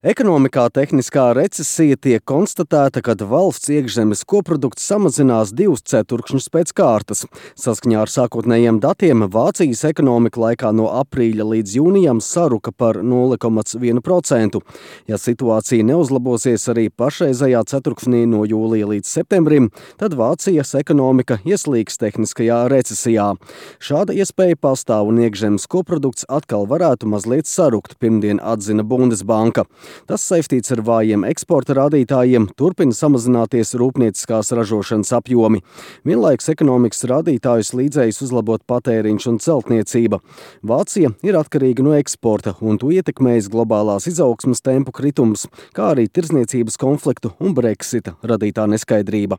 Ekonomikā tehniskā recesija tiek konstatēta, kad valsts iekšzemes koprodukts samazinās 2/4 pēc kārtas. Saskaņā ar sākotnējiem datiem Vācijas ekonomika laikā no aprīļa līdz jūnijam saruka par 0,1%. Ja situācija neuzlabosies arī pašreizējā ceturksnī no jūlija līdz septembrim, tad Vācijas ekonomika ieslīgs tehniskajā recesijā. Šāda iespēja pastāv un iekšzemes koprodukts atkal varētu mazliet sarukt, pirmdien atzina Bundesbanka. Tas saistīts ar vājiem eksporta rādītājiem, turpina samazināties rūpnieciskās ražošanas apjomi. Vienlaikus ekonomikas rādītājus līdzējis uzlabot patēriņš un celtniecība. Vācija ir atkarīga no eksporta, un to ietekmējas globālās izaugsmes tempu kritums, kā arī tirdzniecības konfliktu un Brexita radītā neskaidrība.